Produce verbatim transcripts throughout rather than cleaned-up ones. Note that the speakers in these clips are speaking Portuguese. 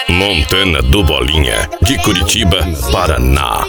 Montana do Bolinha, de Curitiba, Paraná.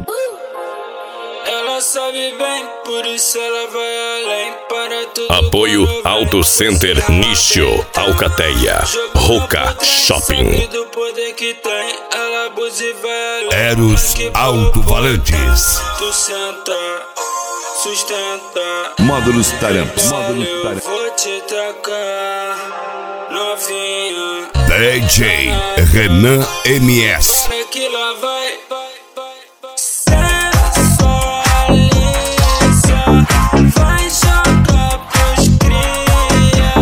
Ela sabe bem, por isso ela vai além. Para tudo. Apoio Auto Center Nicho, Alcateia, Roca Shopping. Do poder que tem, ela abusa e vai além. Eros Alto-Falantes. Tu senta, sustenta. Módulos Taramps. Módulos Eu Taramps. vou te tacar, novinha. D J Renan M S. Para que lá vai. Vai jogar pros cria,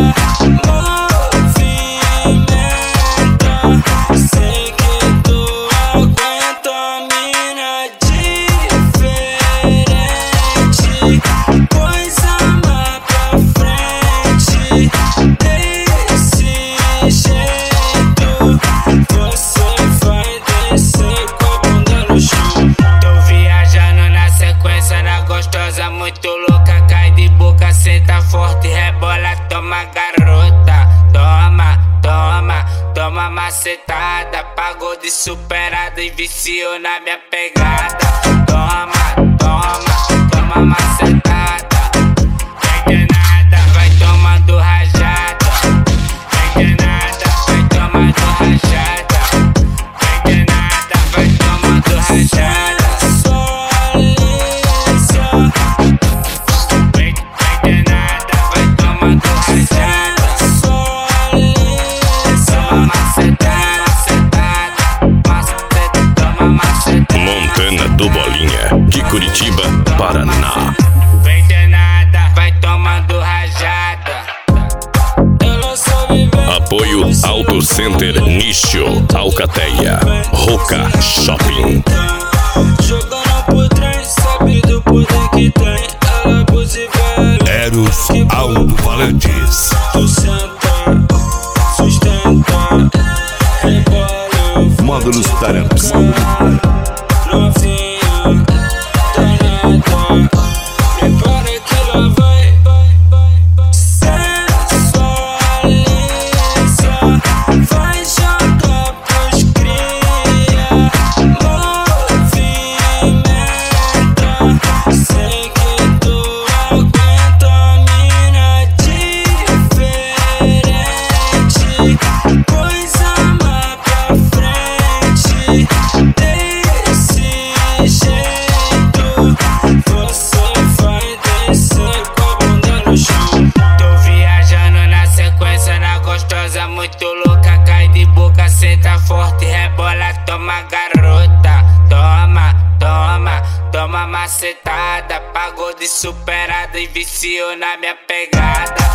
movimenta. Sei que tu aguenta, mina diferente. Coisa mais pra frente. Desse jeito você vai descer com a bunda no chão. Tô viajando na sequência, na gostosa, muito louca. Cai de boca, senta forte, rebola, toma garota. Toma, toma, toma macetada. Pagou de superada e viciou na minha pegada. Toma, toma, toma macetada. Vem de nada, vai tomando rajada. Vem de nada, vai tomando rajada. Vem de nada, vai tomando rajada. Montana do Bolinha, de Curitiba, Paraná. Vem de nada, vai tomando rajada. Ela sabe bem. Apoio Auto Center Nicho, Alcateia, Roca Shopping. Jogando por trás, sabe do poder que tem. Ela abusa e vai. Eros Alto-Falantes. Tu senta, sustenta. Rebola, Módulos Taramps. novinha, danada. Prepara que lá vai. Sensualiza, vai jogar pros cria, movimenta. Sei que tu aguenta, mina diferente. Coisa mais pra frente. Desse jeito você vai descer com a bunda no chão. Tô viajando na sequência, na gostosa, muito louca. Cai de boca, senta forte, rebola, toma garota. Toma, toma, toma macetada. Pagou de superada e viciou na minha pegada.